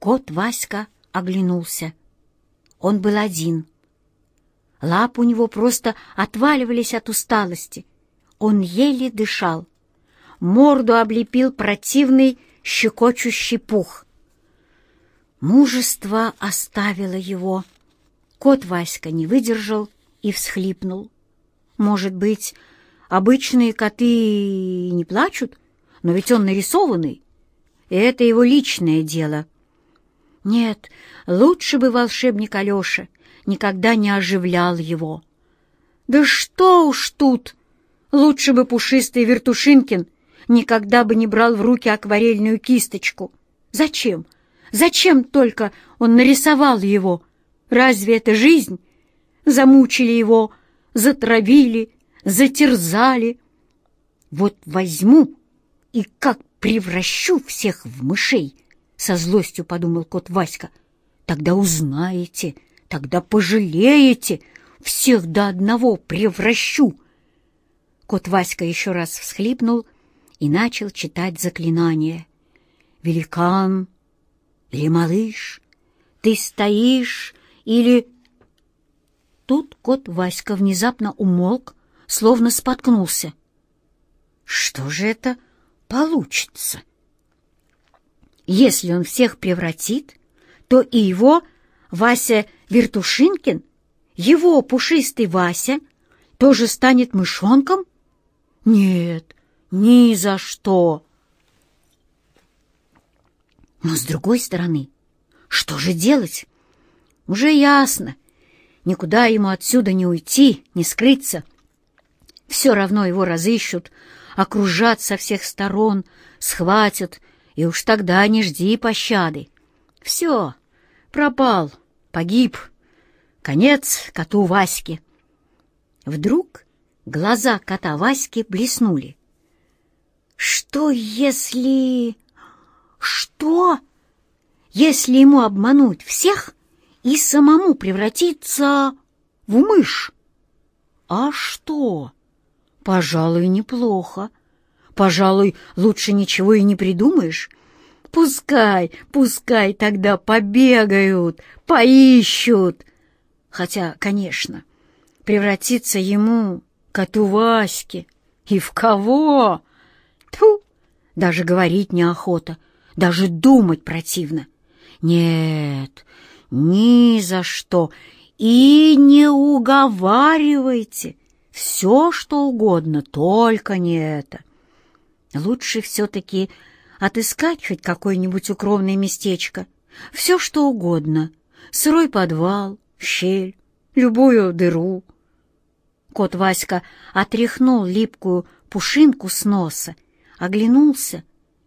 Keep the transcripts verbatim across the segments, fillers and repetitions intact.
Кот Васька оглянулся. Он был один. Лапы у него просто отваливались от усталости. Он еле дышал. Морду облепил противный щекочущий пух. Мужество оставило его. Кот Васька не выдержал и всхлипнул. Может быть, обычные коты не плачут, но ведь он нарисованный, и это его личное дело. Нет, лучше бы волшебник Алеша никогда не оживлял его. Да что уж тут! Лучше бы пушистый Вертушинкин никогда бы не брал в руки акварельную кисточку. Зачем? Зачем только он нарисовал его? Разве это жизнь? Замучили его, затравили, затерзали. Вот возьму и как превращу всех в мышей, со злостью подумал кот Васька. Тогда узнаете, тогда пожалеете, всех до одного превращу. Кот Васька еще раз всхлипнул и начал читать заклинание. «Великан или малыш, ты стоишь или...» Тут кот Васька внезапно умолк, словно споткнулся. Что же это получится? Если он всех превратит, то и его Вася Вертушинкин, его пушистый Вася, тоже станет мышонком? Нет, ни за что. Но с другой стороны, что же делать? Уже ясно, никуда ему отсюда не уйти, не скрыться. Все равно его разыщут, окружат со всех сторон, схватят, и уж тогда не жди пощады. Все, пропал, погиб. Конец коту Ваське. Вдруг глаза кота Васьки блеснули. Что если... Что? Если ему обмануть всех и самому превратиться в мышь? А что? Пожалуй, неплохо. Пожалуй, лучше ничего и не придумаешь. Пускай, пускай тогда побегают, поищут. Хотя, конечно, превратиться ему, коту Ваське, и в кого? Тьфу, даже говорить неохота, даже думать противно. Нет, ни за что. И не уговаривайте. Все, что угодно, только не это. Лучше все-таки отыскать хоть какое-нибудь укромное местечко. Все, что угодно. Сырой подвал, щель, любую дыру. Кот Васька отряхнул липкую пушинку с носа, оглянулся.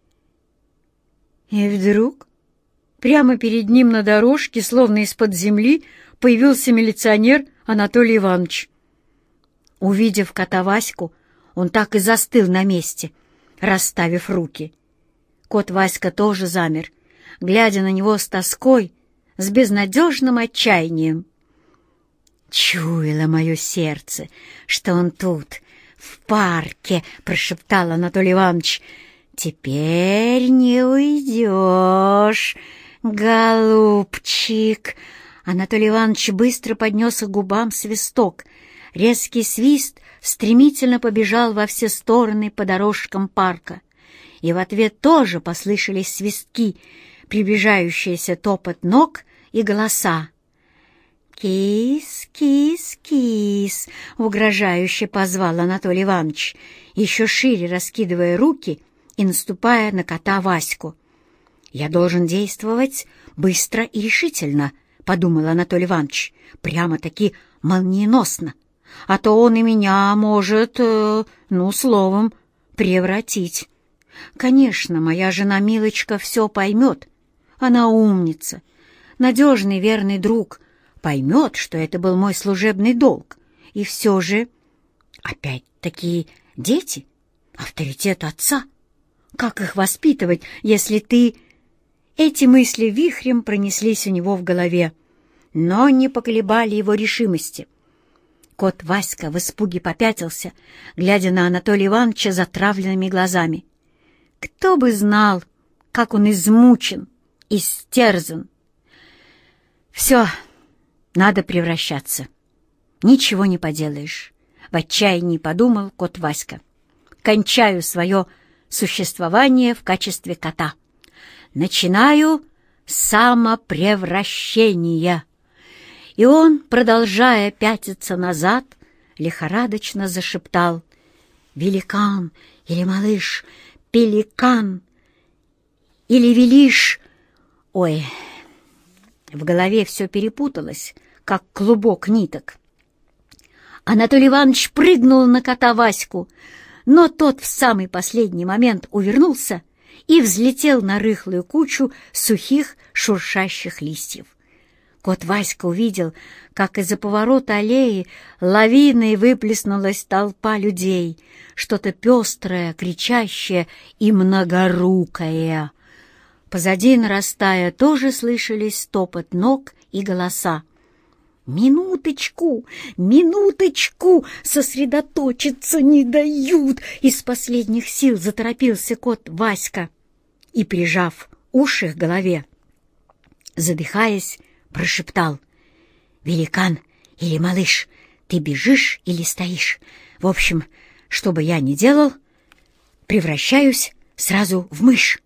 И вдруг прямо перед ним на дорожке, словно из-под земли, появился милиционер Анатолий Иванович. Увидев кота Ваську, он так и застыл на месте, расставив руки. Кот Васька тоже замер, глядя на него с тоской, с безнадежным отчаянием. «Чуяло мое сердце, что он тут, в парке», — прошептал Анатолий Иванович. «Теперь не уйдешь, голубчик». Анатолий Иванович быстро поднес к губам свисток. Резкий свист стремительно побежал во все стороны по дорожкам парка. И в ответ тоже послышались свистки, приближающийся топот ног и голоса. «Кис, кис, кис!» — угрожающе позвал Анатолий Иванович, еще шире раскидывая руки и наступая на кота Ваську. «Я должен действовать быстро и решительно», — подумал Анатолий Иванович, — «прямо-таки молниеносно, а то он и меня может, э, ну, словом, превратить. Конечно, моя жена Милочка все поймет, она умница, надежный верный друг, поймет, что это был мой служебный долг, и все же, опять-таки, дети, авторитет отца, как их воспитывать, если ты...» Эти мысли вихрем пронеслись у него в голове, но не поколебали его решимости. Кот Васька в испуге попятился, глядя на Анатолия Ивановича затравленными глазами. Кто бы знал, как он измучен, истерзан. Все, надо превращаться. Ничего не поделаешь. В отчаянии подумал кот Васька. Кончаю свое существование в качестве кота. Начинаю самопревращение. И он, продолжая пятиться назад, лихорадочно зашептал: великан или малыш, пеликан или велиш. Ой, в голове все перепуталось, как клубок ниток. Анатолий Иванович прыгнул на кота Ваську, но тот в самый последний момент увернулся и взлетел на рыхлую кучу сухих шуршащих листьев. Кот Васька увидел, как из-за поворота аллеи лавиной выплеснулась толпа людей, что-то пестрое, кричащее и многорукое. Позади, нарастая, тоже слышались топот ног и голоса. «Минуточку! Минуточку! Сосредоточиться не дают!» Из последних сил заторопился кот Васька и, прижав уши к голове, задыхаясь, прошептал: «Великан или малыш, ты бежишь или стоишь? В общем, что бы я ни делал, превращаюсь сразу в мышь».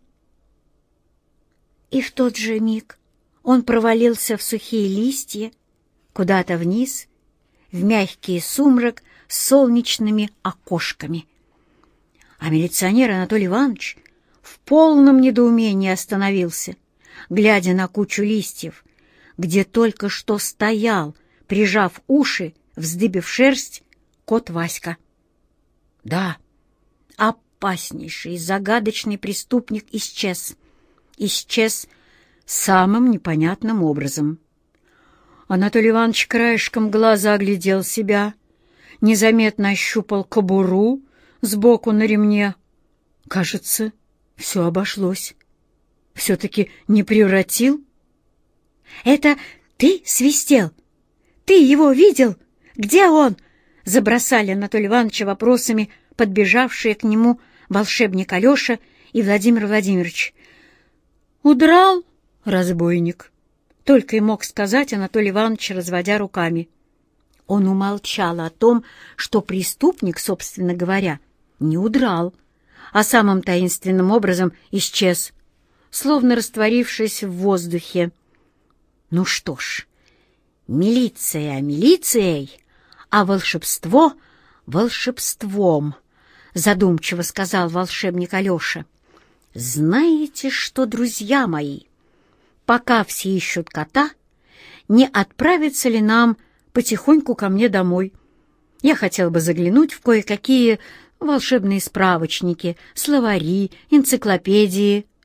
И в тот же миг он провалился в сухие листья, куда-то вниз, в мягкий сумрак с солнечными окошками. А милиционер Анатолий Иванович в полном недоумении остановился, глядя на кучу листьев, где только что стоял, прижав уши, вздыбив шерсть, кот Васька. Да, опаснейший, загадочный преступник исчез. Исчез самым непонятным образом. Анатолий Иванович краешком глаза оглядел себя, незаметно ощупал кобуру сбоку на ремне. Кажется, все обошлось. Все-таки не превратил? «Это ты свистел? Ты его видел? Где он?» Забросали Анатолия Ивановича вопросами подбежавшие к нему волшебник Алеша и Владимир Владимирович. «Удрал, разбойник», — только и мог сказать Анатолий Иванович, разводя руками. Он умолчал о том, что преступник, собственно говоря, не удрал, а самым таинственным образом исчез, словно растворившись в воздухе. Ну что ж, милиция милицией, а волшебство волшебством, задумчиво сказал волшебник Алеша. Знаете что, друзья мои, пока все ищут кота, не отправиться ли нам потихоньку ко мне домой? Я хотел бы заглянуть в кое-какие волшебные справочники, словари, энциклопедии.